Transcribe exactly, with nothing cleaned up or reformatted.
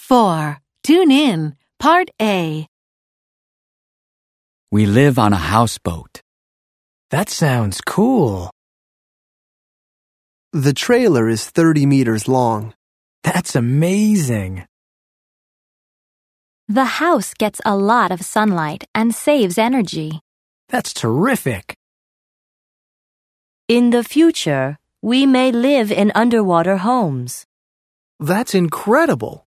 four. Tune in. Part A. We live on a houseboat. That sounds cool. The trailer is thirty meters long. That's amazing. The house gets a lot of sunlight and saves energy. That's terrific. In the future, we may live in underwater homes. That's incredible.